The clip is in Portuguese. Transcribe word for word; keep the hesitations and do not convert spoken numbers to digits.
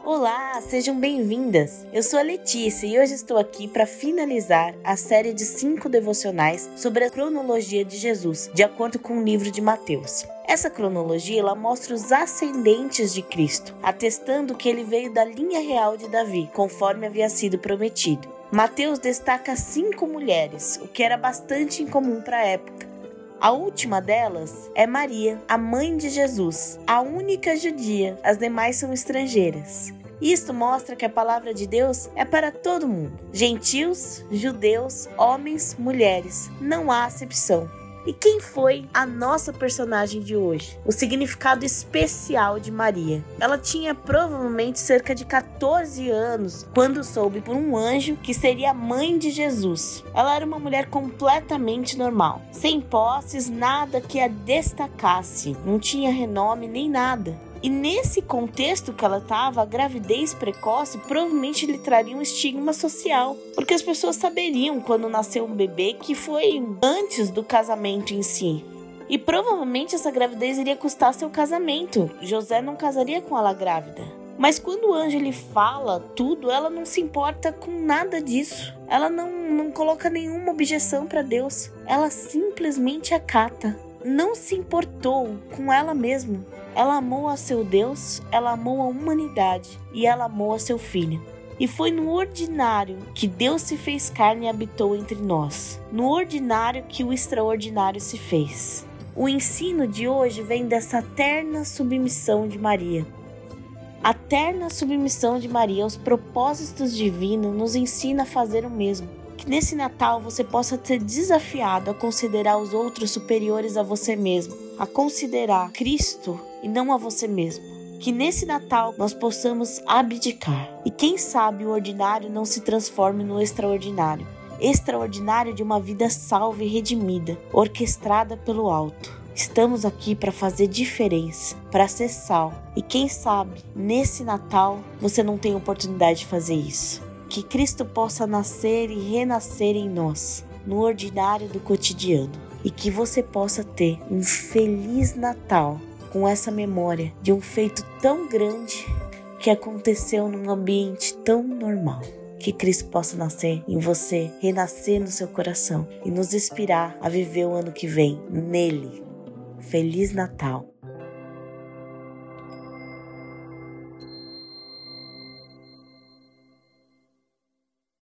Olá, sejam bem-vindas! Eu sou a Letícia e hoje estou aqui para finalizar a série de cinco devocionais sobre a cronologia de Jesus, de acordo com o livro de Mateus. Essa cronologia ela mostra os ascendentes de Cristo, atestando que ele veio da linha real de Davi, conforme havia sido prometido. Mateus destaca cinco mulheres, o que era bastante incomum para a época. A última delas é Maria, a mãe de Jesus, a única judia, as demais são estrangeiras. Isto mostra que a palavra de Deus é para todo mundo, gentios, judeus, homens, mulheres, não há acepção. E quem foi a nossa personagem de hoje? O significado especial de Maria. Ela tinha provavelmente cerca de catorze anos quando soube por um anjo que seria a mãe de Jesus. Ela era uma mulher completamente normal, sem posses, nada que a destacasse, não tinha renome nem nada. E nesse contexto que ela estava, a gravidez precoce provavelmente lhe traria um estigma social, porque as pessoas saberiam quando nasceu um bebê que foi antes do casamento em si. E provavelmente essa gravidez iria custar seu casamento. José não casaria com ela grávida. Mas quando o anjo lhe fala tudo, ela não se importa com nada disso. Ela não, não coloca nenhuma objeção para Deus. Ela simplesmente acata. Não se importou com ela mesma. Ela amou a seu Deus, ela amou a humanidade e ela amou a seu Filho. E foi no ordinário que Deus se fez carne e habitou entre nós. No ordinário que o extraordinário se fez. O ensino de hoje vem dessa terna submissão de Maria. A terna submissão de Maria aos propósitos divinos nos ensina a fazer o mesmo. Que nesse Natal você possa ser desafiado a considerar os outros superiores a você mesmo, a considerar Cristo e não a você mesmo. Que nesse Natal nós possamos abdicar e quem sabe o ordinário não se transforme no extraordinário. Extraordinário de uma vida salva e redimida, orquestrada pelo alto. Estamos aqui para fazer diferença, para ser sal. E quem sabe nesse Natal você não tem oportunidade de fazer isso. Que Cristo possa nascer e renascer em nós, no ordinário do cotidiano. E que você possa ter um feliz Natal com essa memória de um feito tão grande que aconteceu num ambiente tão normal. Que Cristo possa nascer em você, renascer no seu coração e nos inspirar a viver o ano que vem nele. Feliz Natal!